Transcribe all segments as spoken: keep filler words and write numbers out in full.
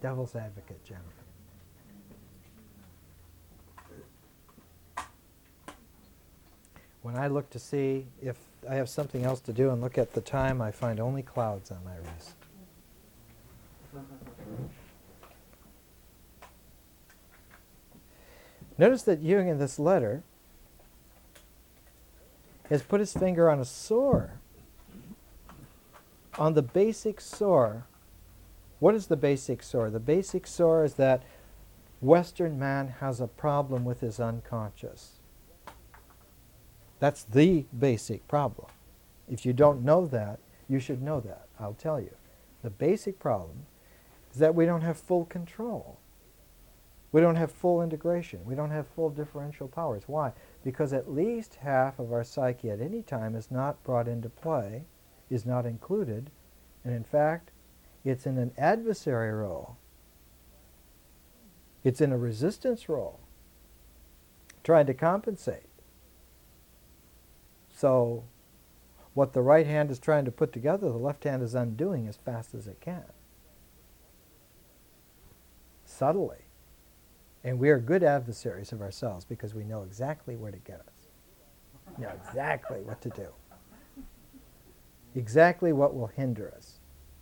devil's advocate, gentlemen. When I look to see if I have something else to do and look at the time, I find only clouds on my wrist. Notice that Jung in this letter has put his finger on a sore, on the basic sore. What is the basic sore? The basic sore is that Western man has a problem with his unconscious. That's the basic problem. If you don't know that, you should know that. I'll tell you. The basic problem is that we don't have full control. We don't have full integration. We don't have full differential powers. Why? Because at least half of our psyche at any time is not brought into play, is not included, and in fact, it's in an adversary role. It's in a resistance role, trying to compensate. So what the right hand is trying to put together, the left hand is undoing as fast as it can. Subtly. And we are good adversaries of ourselves because we know exactly where to get us. We know exactly what to do. Exactly what will hinder us.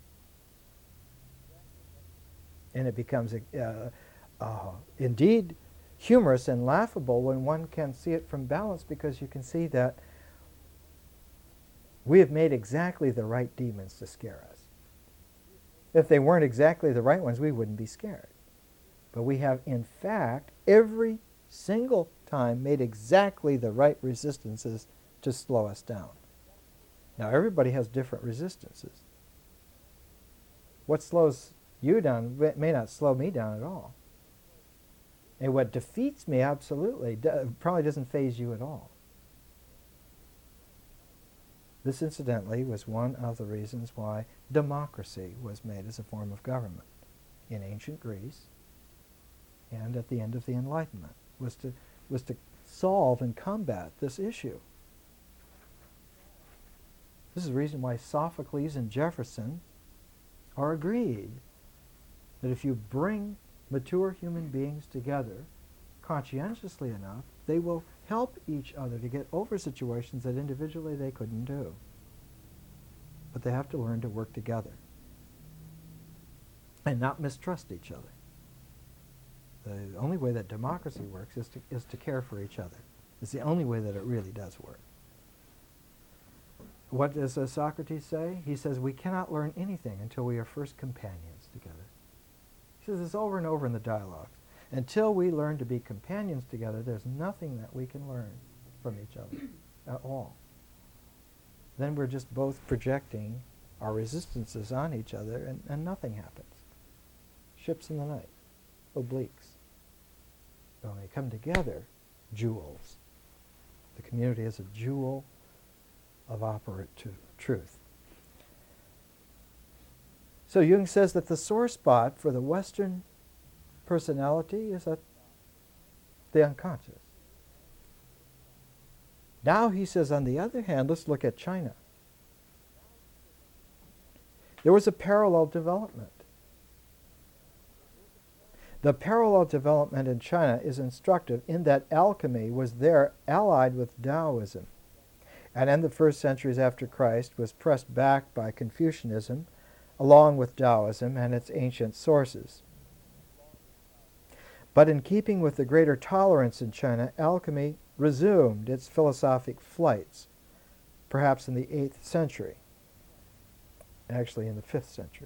And it becomes uh, uh, indeed humorous and laughable when one can see it from balance, because you can see that we have made exactly the right demons to scare us. If they weren't exactly the right ones, we wouldn't be scared. But we have, in fact, every single time made exactly the right resistances to slow us down. Now, everybody has different resistances. What slows you down may not slow me down at all. And what defeats me absolutely do, probably doesn't faze you at all. This, incidentally, was one of the reasons why democracy was made as a form of government in ancient Greece and at the end of the Enlightenment, was to, was to solve and combat this issue. This is the reason why Sophocles and Jefferson are agreed that if you bring mature human beings together conscientiously enough, they will help each other to get over situations that individually they couldn't do. But they have to learn to work together and not mistrust each other. The only way that democracy works is to, is to care for each other. It's the only way that it really does work. What does uh, Socrates say? He says, we cannot learn anything until we are first companions together. He says this over and over in the dialogues. Until we learn to be companions together, there's nothing that we can learn from each other at all. Then we're just both projecting our resistances on each other, and, and nothing happens. Ships in the night, obliques. When they come together, jewels. The community is a jewel of operant truth. So Jung says that the sore spot for the Western personality is that the unconscious. Now he says, on the other hand, let's look at China. There was a parallel development. The parallel development in China is instructive in that alchemy was there allied with Taoism, and in the first centuries after Christ was pressed back by Confucianism along with Taoism and its ancient sources. But in keeping with the greater tolerance in China, alchemy resumed its philosophic flights, perhaps in the eighth century, actually in the fifth century,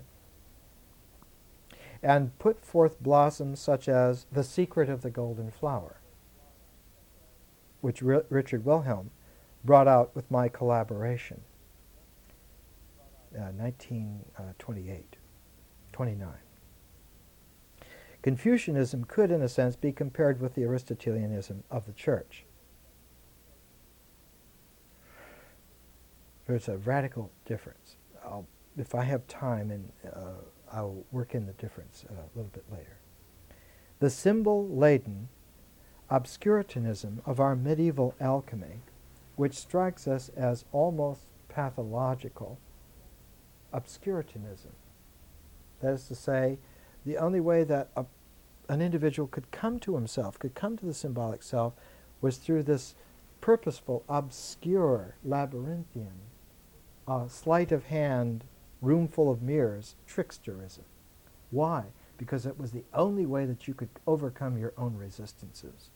and put forth blossoms such as The Secret of the Golden Flower, which R- Richard Wilhelm brought out with my collaboration, uh, nineteen twenty-eight, twenty-nine. Confucianism could, in a sense, be compared with the Aristotelianism of the Church. There's a radical difference. I'll, if I have time, and uh, I'll work in the difference uh, a little bit later. The symbol-laden obscurantism of our medieval alchemy, which strikes us as almost pathological, obscurantism. That is to say, the only way that a, an individual could come to himself, could come to the symbolic self, was through this purposeful, obscure, labyrinthian, uh, sleight of hand, room full of mirrors, tricksterism. Why? Because it was the only way that you could overcome your own resistances.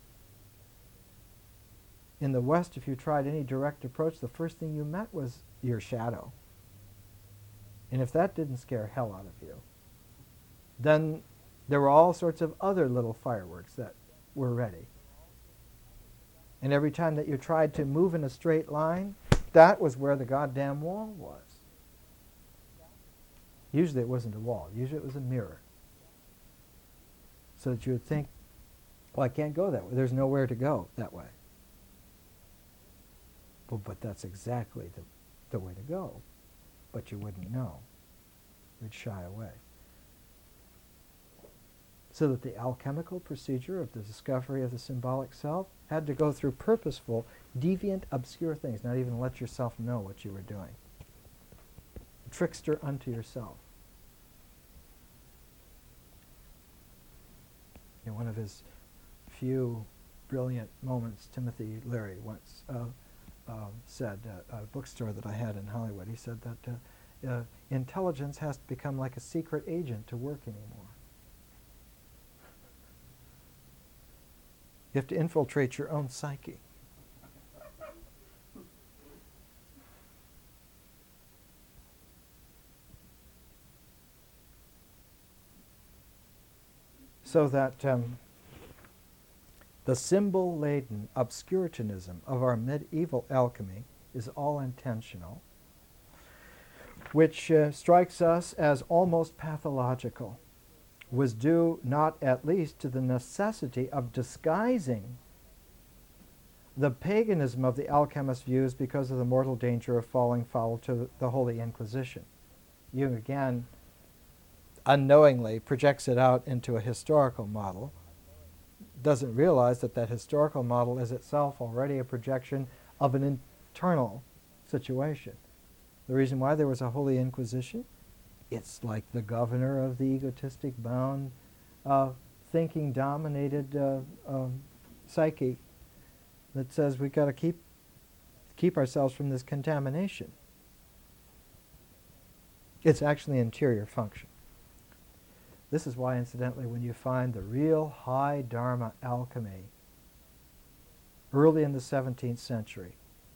In the West, if you tried any direct approach, the first thing you met was your shadow. And if that didn't scare hell out of you, then there were all sorts of other little fireworks that were ready. And every time that you tried to move in a straight line, that was where the goddamn wall was. Usually it wasn't a wall. Usually it was a mirror. So that you would think, well, I can't go that way. There's nowhere to go that way. Well, but that's exactly the, the way to go. But you wouldn't know. You'd shy away. So that the alchemical procedure of the discovery of the symbolic self had to go through purposeful, deviant, obscure things, not even let yourself know what you were doing. Trickster unto yourself. In one of his few brilliant moments, Timothy Leary once uh, uh, said at a bookstore that I had in Hollywood, he said that uh, uh, intelligence has to become like a secret agent to work anymore. You have to infiltrate your own psyche. So that um, the symbol-laden obscurantism of our medieval alchemy is all intentional, which uh, strikes us as almost pathological, was due not at least to the necessity of disguising the paganism of the alchemist's views because of the mortal danger of falling foul to the Holy Inquisition. Jung again unknowingly projects it out into a historical model, doesn't realize that that historical model is itself already a projection of an internal situation. The reason why there was a Holy Inquisition, it's like the governor of the egotistic bound, uh, thinking dominated uh, um, psyche that says we've got to keep keep ourselves from this contamination. It's actually interior function. This is why, incidentally, when you find the real high Dharma alchemy early in the seventeenth century,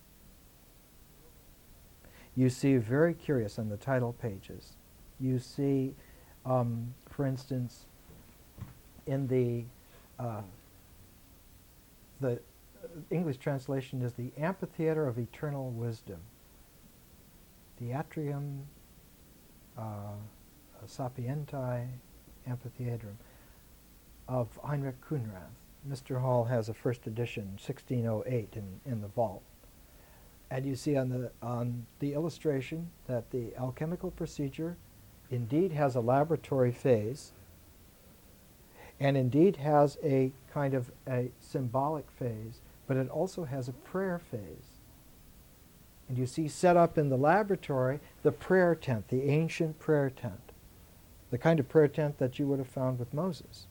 you see, very curious on the title pages, you see, um, for instance, in the, uh, the English translation is the Amphitheater of Eternal Wisdom, the Atrium uh, Sapientiae Amphitheatrum of Heinrich Khunrath. Mister Hall has a first edition, sixteen oh eight, in, in the vault. And you see on the, on the illustration that the alchemical procedure indeed has a laboratory phase and indeed has a kind of a symbolic phase, but it also has a prayer phase. And you see set up in the laboratory the prayer tent, the ancient prayer tent, the kind of prayer tent that you would have found with Moses.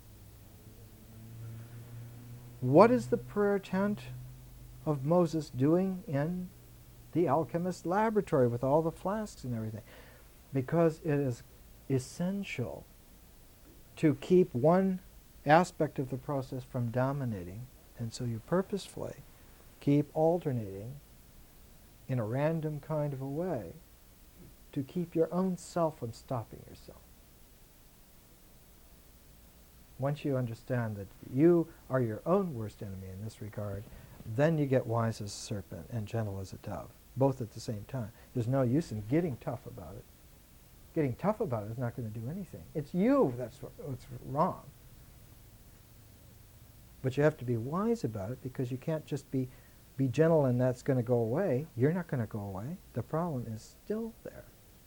What is the prayer tent of Moses doing in the alchemist's laboratory with all the flasks and everything? Because it is essential to keep one aspect of the process from dominating, and so you purposefully keep alternating in a random kind of a way to keep your own self from stopping yourself. Once you understand that you are your own worst enemy in this regard, then you get wise as a serpent and gentle as a dove, both at the same time. There's no use in getting tough about it. Getting tough about it is not going to do anything. It's you that's what's wrong. But you have to be wise about it, because you can't just be, be gentle and that's going to go away. You're not going to go away. The problem is still there.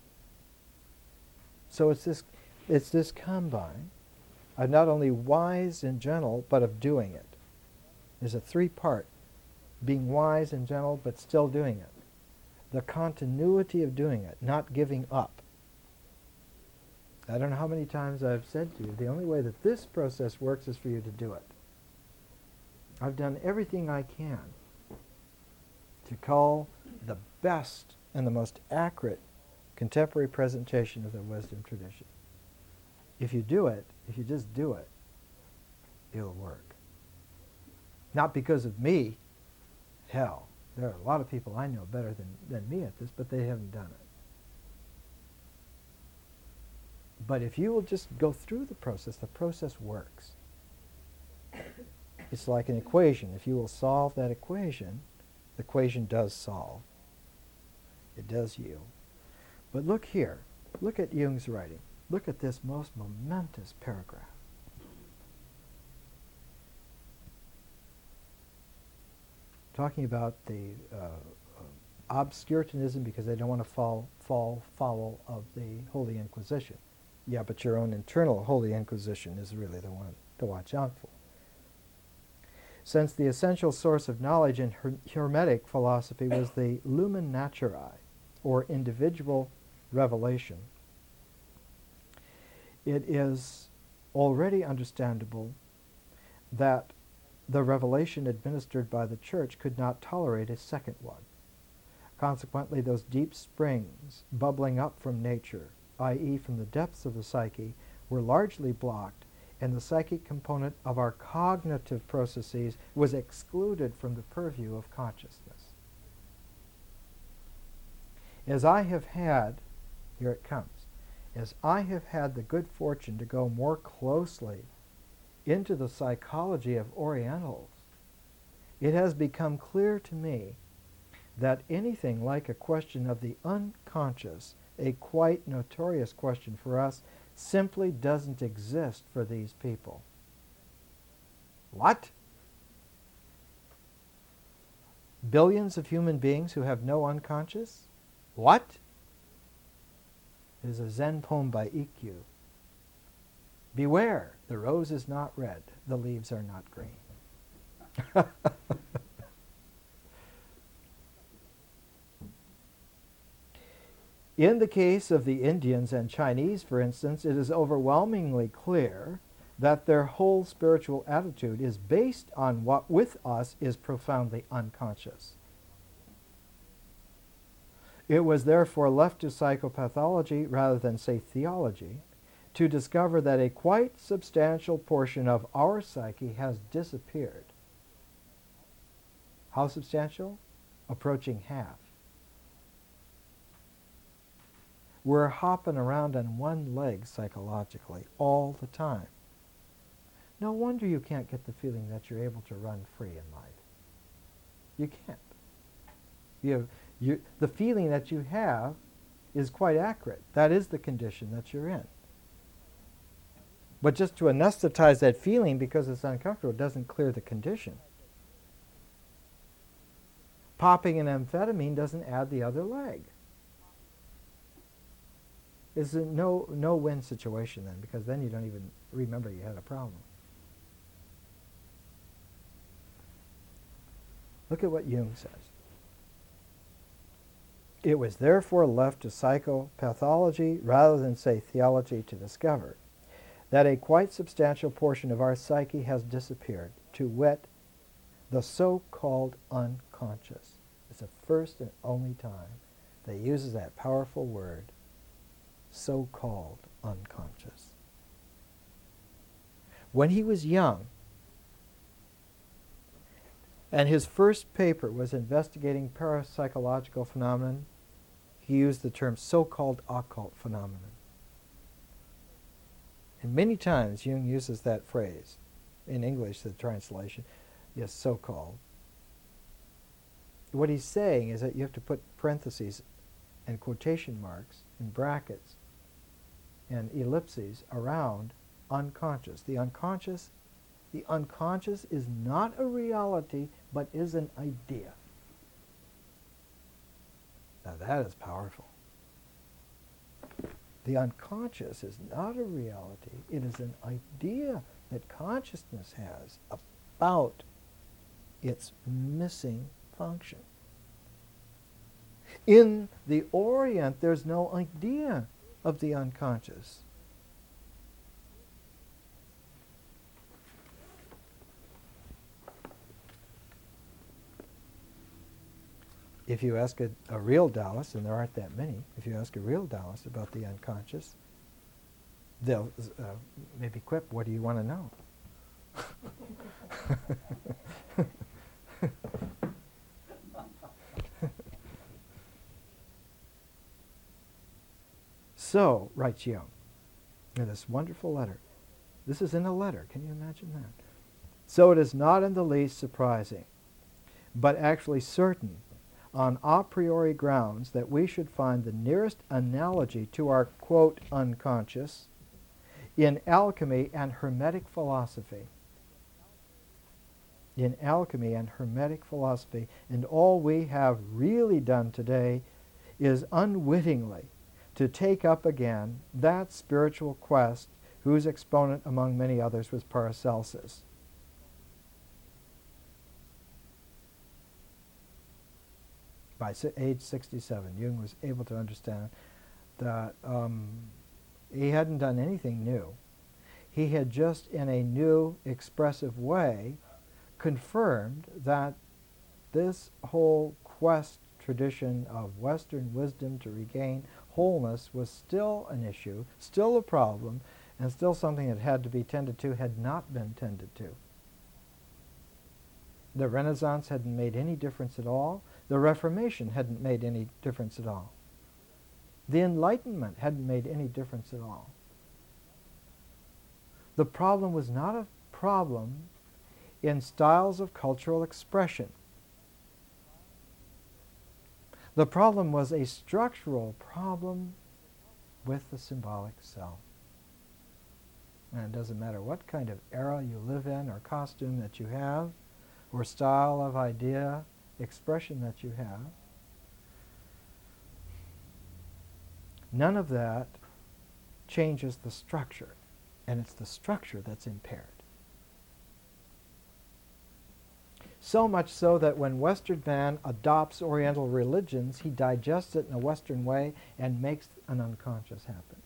So it's this, it's this combine of not only wise and gentle, but of doing it. There's a three-part, being wise and gentle, but still doing it. The continuity of doing it, not giving up. I don't know how many times I've said to you, the only way that this process works is for you to do it. I've done everything I can to call the best and the most accurate contemporary presentation of the wisdom tradition. If you do it, if you just do it, it'll work. Not because of me. Hell, there are a lot of people I know better than, than me at this, but they haven't done it. But if you will just go through the process, the process works. It's like an equation. If you will solve that equation, the equation does solve. It does yield. But look here. Look at Jung's writing. Look at this most momentous paragraph. Talking about the uh, uh, obscurantism because they don't want to fall, fall foul of the Holy Inquisition. Yeah, but your own internal Holy Inquisition is really the one to watch out for. Since the essential source of knowledge in her Hermetic philosophy was the lumen naturae, or individual revelation, it is already understandable that the revelation administered by the Church could not tolerate a second one. Consequently, those deep springs bubbling up from nature, that is from the depths of the psyche, were largely blocked, and the psychic component of our cognitive processes was excluded from the purview of consciousness. As I have had, here it comes, as I have had the good fortune to go more closely into the psychology of Orientals, it has become clear to me that anything like a question of the unconscious, a quite notorious question for us, simply doesn't exist for these people. What? Billions of human beings who have no unconscious? What? It is a Zen poem by Ikkyu. Beware, the rose is not red, the leaves are not green. In the case of the Indians and Chinese, for instance, it is overwhelmingly clear that their whole spiritual attitude is based on what with us is profoundly unconscious. It was therefore left to psychopathology, rather than, say, theology, to discover that a quite substantial portion of our psyche has disappeared. How substantial? Approaching half. We're hopping around on one leg psychologically all the time. No wonder you can't get the feeling that you're able to run free in life. You can't. You have, you, the feeling that you have is quite accurate. That is the condition that you're in. But just to anesthetize that feeling because it's uncomfortable doesn't clear the condition. Popping an amphetamine doesn't add the other leg. It's a no, no-win situation then, because then you don't even remember you had a problem. Look at what Jung says. It was therefore left to psychopathology, rather than, say, theology, to discover that a quite substantial portion of our psyche has disappeared, to wit, the so-called unconscious. It's the first and only time that he uses that powerful word, so-called unconscious. When he was young, and his first paper was investigating parapsychological phenomenon, he used the term so-called occult phenomenon. And many times Jung uses that phrase. In English, the translation is so-called. What he's saying is that you have to put parentheses and quotation marks and brackets and ellipses around unconscious. The unconscious, the unconscious is not a reality, but is an idea. Now that is powerful. The unconscious is not a reality. It is an idea that consciousness has about its missing function. In the Orient, there's no idea of the unconscious. If you ask a, a real Taoist, and there aren't that many, if you ask a real Taoist about the unconscious, they'll uh, maybe quip, what do you want to know? So, writes Jung, in this wonderful letter. This is in a letter. Can you imagine that? So it is not in the least surprising, but actually certain, on a priori grounds, that we should find the nearest analogy to our, quote, unconscious in alchemy and Hermetic philosophy. In alchemy and Hermetic philosophy. And all we have really done today is unwittingly to take up again that spiritual quest whose exponent among many others was Paracelsus. By age sixty-seven, Jung was able to understand that um, he hadn't done anything new. He had just, in a new, expressive way, confirmed that this whole quest tradition of Western wisdom to regain wholeness was still an issue, still a problem, and still something that had to be tended to, had not been tended to. The Renaissance hadn't made any difference at all. The Reformation hadn't made any difference at all. The Enlightenment hadn't made any difference at all. The problem was not a problem in styles of cultural expression. The problem was a structural problem with the symbolic self. And it doesn't matter what kind of era you live in, or costume that you have, or style of idea, expression that you have. None of that changes the structure, and it's the structure that's impaired. So much so that when Western man adopts Oriental religions, he digests it in a Western way and makes an unconscious happen.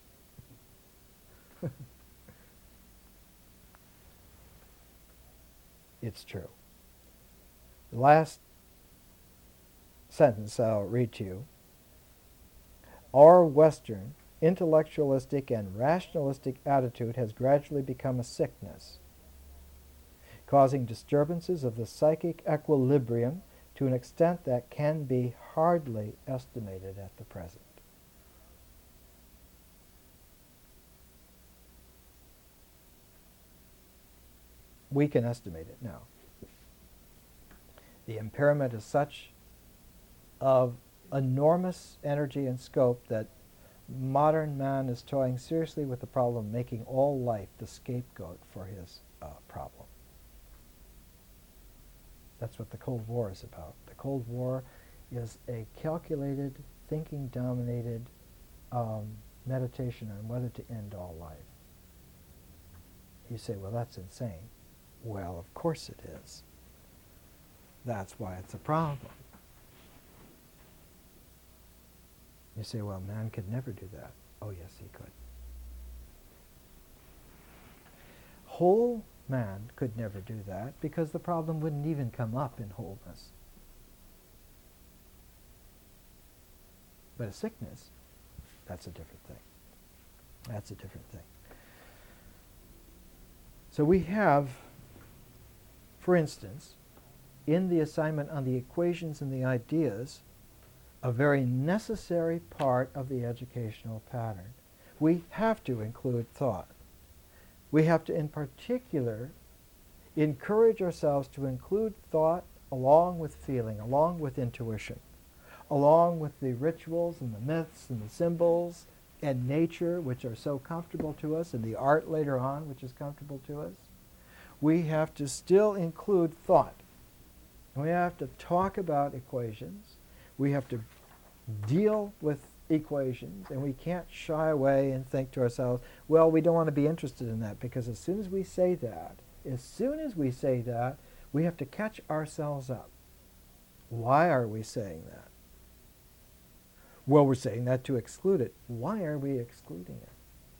It's true. The last sentence I'll read to you. Our Western intellectualistic and rationalistic attitude has gradually become a sickness, causing disturbances of the psychic equilibrium to an extent that can be hardly estimated at the present. We can estimate it now. The impairment is such of enormous energy and scope that modern man is toying seriously with the problem of making all life the scapegoat for his uh, problem. That's what the Cold War is about. The Cold War is a calculated, thinking-dominated um, meditation on whether to end all life. You say, well, that's insane. Well, of course it is. That's why it's a problem. You say, well, man could never do that. Oh, yes, he could. Whole man could never do that because the problem wouldn't even come up in wholeness. But a sickness, that's a different thing. That's a different thing. So we have, for instance, in the assignment on the equations and the ideas, a very necessary part of the educational pattern. We have to include thought. We have to, in particular, encourage ourselves to include thought along with feeling, along with intuition, along with the rituals and the myths and the symbols and nature, which are so comfortable to us, and the art later on, which is comfortable to us. We have to still include thought. We have to talk about equations. We have to deal with equations, and we can't shy away and think to ourselves, well, we don't want to be interested in that, because as soon as we say that, as soon as we say that, we have to catch ourselves up. Why are we saying that? Well, we're saying that to exclude it. Why are we excluding it?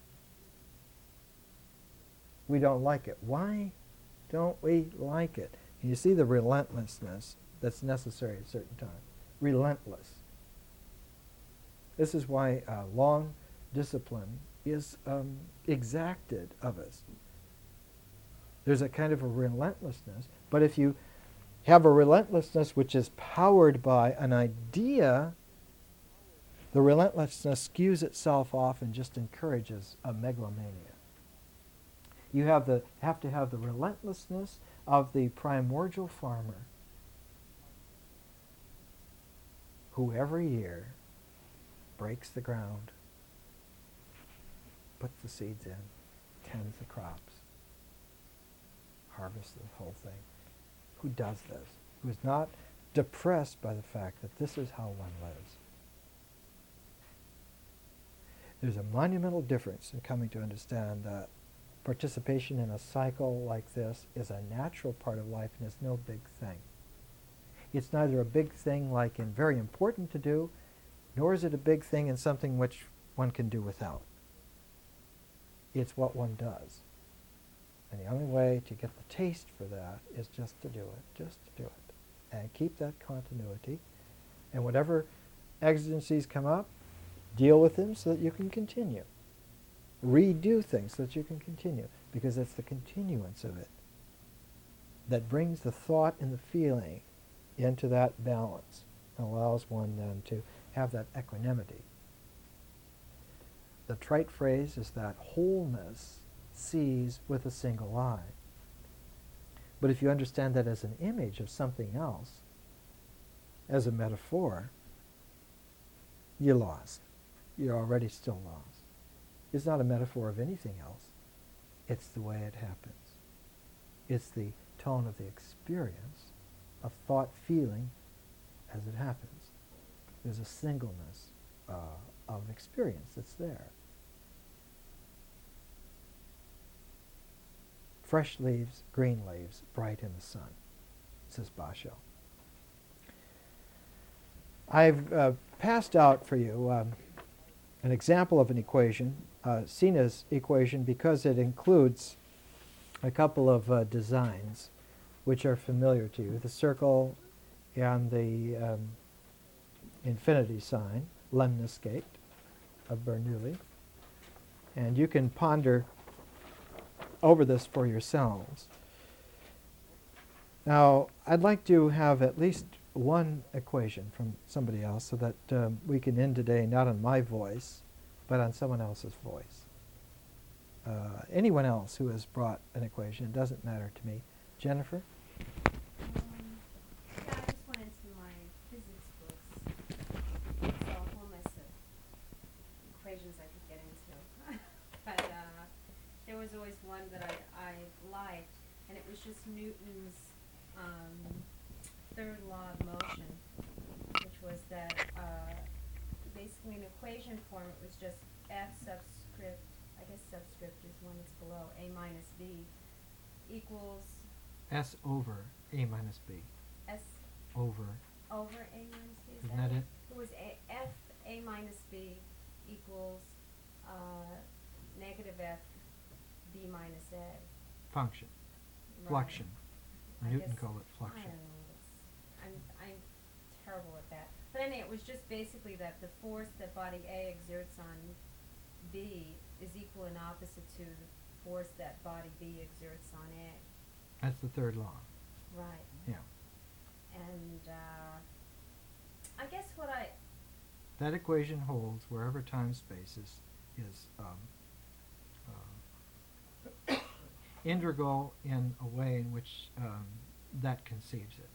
We don't like it. Why don't we like it? And you see the relentlessness that's necessary at certain times. relentless. This is why uh, long discipline is um, exacted of us. There's a kind of a relentlessness, but if you have a relentlessness which is powered by an idea, the relentlessness skews itself off and just encourages a megalomania. You have, the, have to have the relentlessness of the primordial farmer who every year breaks the ground, puts the seeds in, tends the crops, harvests the whole thing. Who does this? Who is not depressed by the fact that this is how one lives. There's a monumental difference in coming to understand that participation in a cycle like this is a natural part of life and is no big thing. It's neither a big thing like in very important to do, nor is it a big thing in something which one can do without. It's what one does. And the only way to get the taste for that is just to do it, just to do it. And keep that continuity. And whatever exigencies come up, deal with them so that you can continue. Redo things so that you can continue. Because it's the continuance of it that brings the thought and the feeling into that balance and allows one then to have that equanimity. The trite phrase is that wholeness sees with a single eye. But if you understand that as an image of something else, as a metaphor, you're lost. You're already still lost. It's not a metaphor of anything else. It's the way it happens. It's the tone of the experience of thought feeling as it happens. There's a singleness uh, of experience that's there. Fresh leaves, green leaves, bright in the sun, says Basho. I've uh, passed out for you um, an example of an equation, uh, Sina's equation, because it includes a couple of uh, designs which are familiar to you. The circle and the um, infinity sign, lemniscate, of Bernoulli. And you can ponder over this for yourselves. Now, I'd like to have at least one equation from somebody else so that um, we can end today not on my voice, but on someone else's voice. Uh, anyone else who has brought an equation, it doesn't matter to me. Jennifer? Um, yeah, I just went into my physics books. It's a whole mess of equations I could get into. but uh, there was always one that I, I liked, and it was just Newton's um, third law of motion, which was that uh, basically in equation form it was just F subscript, I guess subscript is one that's below, A minus B equals S over A minus B. S Over. over A minus B, is Isn't that that it? it? It was A, F A minus B equals uh, negative F B minus A. Function. Right. Fluxion. I Newton guess- called it I fluxion. don't know. It's, I'm, I'm terrible at that. But anyway, it was just basically that the force that body A exerts on B is equal and opposite to the force that body B exerts on A. That's the third law. Right. Yeah. And uh, I guess what I, That equation holds wherever time-space is, is um, uh, integral in a way in which um, that conceives it.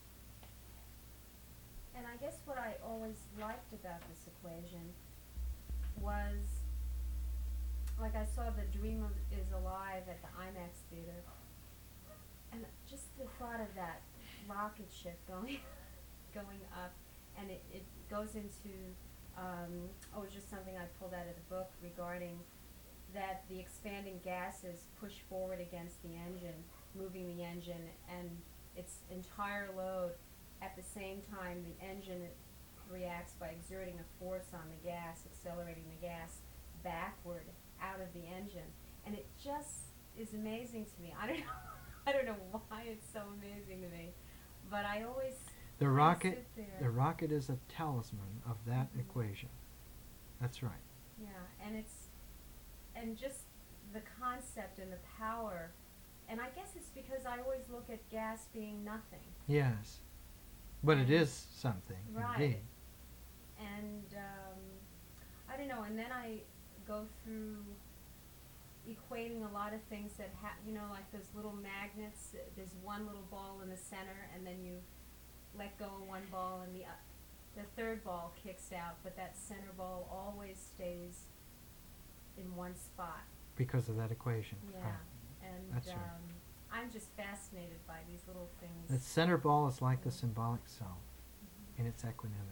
and I guess what I always liked about this equation was, like I saw the Dream of is Alive at the IMAX theater, and just the thought of that rocket ship going going up, and it, it goes into, um, oh, it was just something I pulled out of the book regarding that the expanding gases push forward against the engine, moving the engine, and its entire load. At the same time, the engine reacts by exerting a force on the gas, accelerating the gas backward out of the engine, and it just is amazing to me. I don't know, I don't know why it's so amazing to me, but I always The I rocket, sit there. the rocket is a talisman of that Mhm. equation. That's right. Yeah, and it's, and just the concept and the power, and I guess it's because I always look at gas being nothing. Yes. But it And- is something, Right. indeed. And um, I don't know, and then I go through equating a lot of things that ha- you know, like those little magnets. uh, There's one little ball in the center, and then you let go of one ball, and the uh, the third ball kicks out, but that center ball always stays in one spot. Because of that equation. Yeah, Right. and That's right. um, I'm just fascinated by these little things. The center ball is like the symbolic self Mhm. in its equanimity.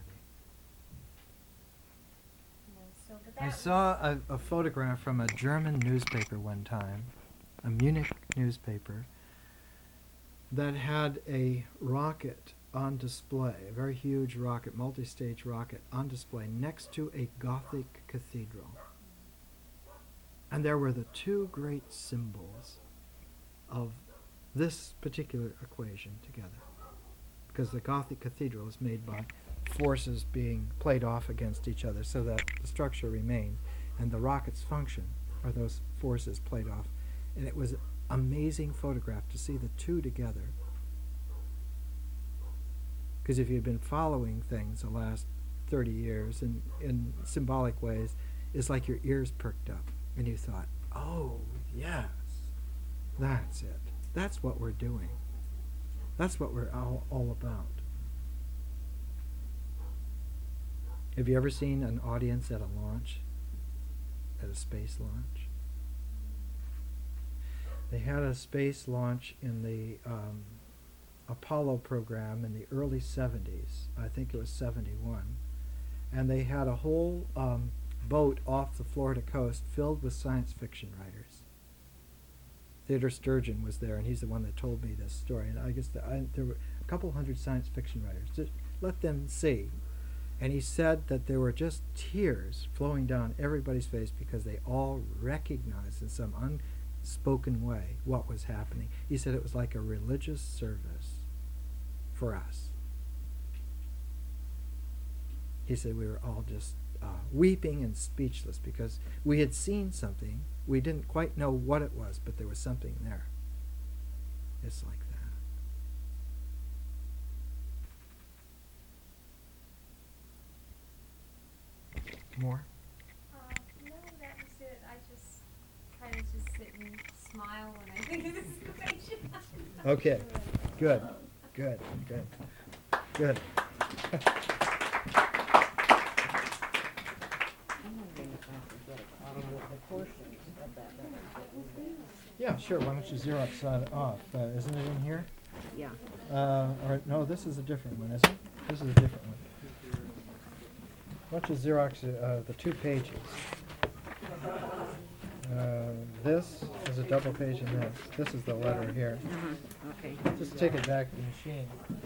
Yeah, so, but I that saw was- a, a photograph from a German newspaper one time, a Munich newspaper, that had a rocket on display, a very huge rocket, multi-stage rocket on display next to a Gothic cathedral. And there were the two great symbols of this particular equation together. Because the Gothic cathedral is made by forces being played off against each other so that the structure remains, and the rocket's function are those forces played off. And it was an amazing photograph to see the two together. Because if you'd been following things the last thirty years in, in symbolic ways, it's like your ears perked up and you thought, oh, yes, that's it. That's what we're doing. That's what we're all, all about. Have you ever seen an audience at a launch, at a space launch? They had a space launch in the um, Apollo program in the early seventies. I think it was seventy-one. And they had a whole um, boat off the Florida coast filled with science fiction writers. Theodore Sturgeon was there, and he's the one that told me this story. And I guess the, I, there were a couple hundred science fiction writers. Just let them see. And he said that there were just tears flowing down everybody's face because they all recognized in some unspoken way what was happening. He said it was like a religious service for us. He said we were all just uh, weeping and speechless because we had seen something. We didn't quite know what it was, but there was something there. It's like that. More? Uh, no, that was it. I just kind of just sit and smile when I think of this equation. Okay. Good. Good. Good. Good. Yeah, sure. Why don't you Xerox that off? Uh, isn't it in here? Yeah. Uh, or no, this is a different one, isn't it? This is a different one. Why don't you Xerox uh, the two pages? Uh, this is a double page in this. This is the letter here. Uh-huh. Okay. Just take it back to the machine.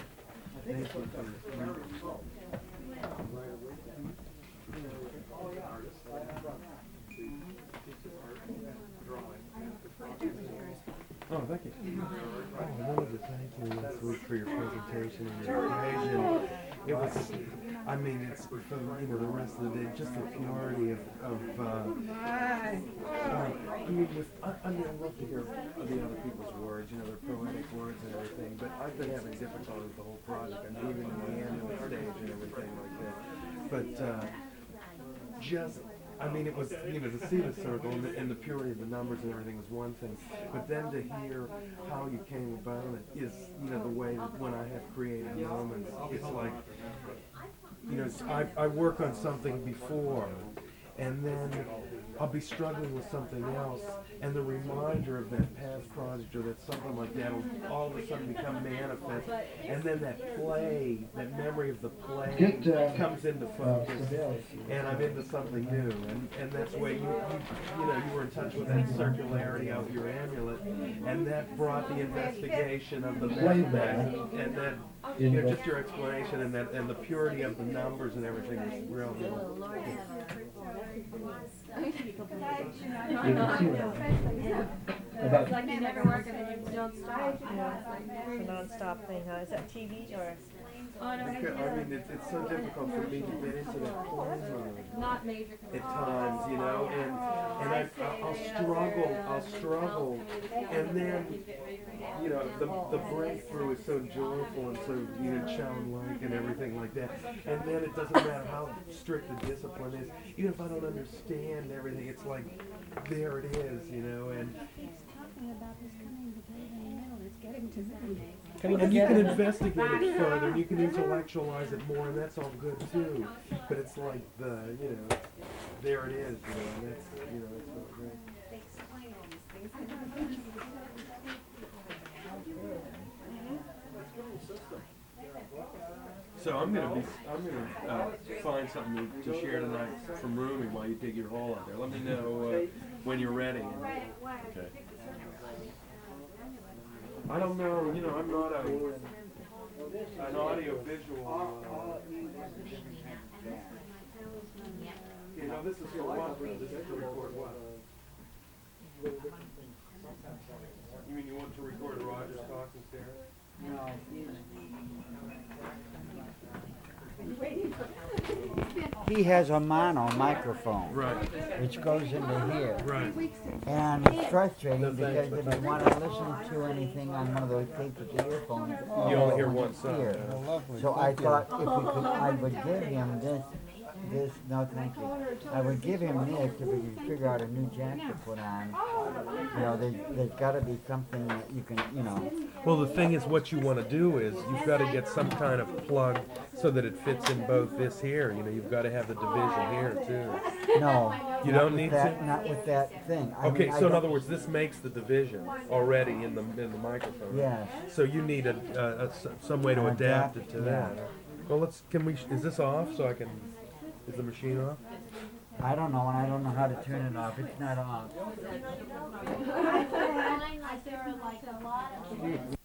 Oh, thank you. Oh, I wanted to thank you this week for your presentation and your equation. It was, I mean, it's for you know the rest of the day, just the purity of, of uh, uh, I mean, with, I, I mean, I love to hear the other people's words, you know, their poetic words and everything, but I've been having difficulty with the whole project. I'm even in the annual stage and everything like that. But uh, just, I mean, it was, you know, to see the circle and the, and the purity of the numbers and everything was one thing, but then to hear how you came about it is, you know, the way that when I have creative moments, it's like, you know, it's, I, I work on something before, and then I'll be struggling with something else, and the reminder of that past project or that something like that will all of a sudden become manifest, and then that play, that memory of the play Get, uh, comes into focus, and I'm into something new, and, and that's the way you, you, you know, you were in touch with that circularity of your amulet, and that brought the investigation of the mathematics, and then, you know, just your explanation and that, and the purity of the numbers and everything was real. It's like you never work and then you don't stop. It's a non-stop thing, huh? Is that T V or? Oh, no, Because, I mean, it's, it's so difficult for me to get into that play mode not major at committees. times, you know, and, and I, I'll struggle, I'll struggle, and then, you know, the, the breakthrough is so joyful and so, you know, childlike and everything like that, and then it doesn't matter how strict the discipline is, even if I don't understand everything, it's like, there it is, you know, and, Talking about this coming together in the middle, it's getting to me. and you can investigate it further, and you can intellectualize it more, and that's all good too, but it's like the, you know, there it is, you know, and that's, you know, that's not great. They explain all these things. So I'm gonna be, I'm gonna uh, find something to, to share tonight from rooming while you dig your hole out there. Let me know uh, when you're ready. Okay. I don't know, you know, I'm not a an audio visual. Uh, you know, this is for what? This is to record what? You mean you want to record Roger's talking Sarah? He has a mono microphone, Right, which goes into here. right. And it's frustrating No, because thanks, if you want to listen to anything on one of those tapes with the earphones, You only hear one side. here. So I thought if we could, I would give him this, this, no thank you. I would give him this if we could figure out a new jack to put on. You know, there's, there's gotta be something that you can, you know, Well, the thing is, what you want to do is you've got to get some kind of plug so that it fits in both this here. You know, you've got to have the division here too. no. You not don't with need that, to? Not with that thing. I Okay, mean, I so in don't- other words, this makes the division already in the in the microphone. Yes. So you need a, a, a s- some way to An adapt adapt- it to yeah. that. Well, let's. Can we? Is this off? So I can. Is the machine off? I don't know, and I don't know how to turn it off. It's not off. I find like there are like a lot of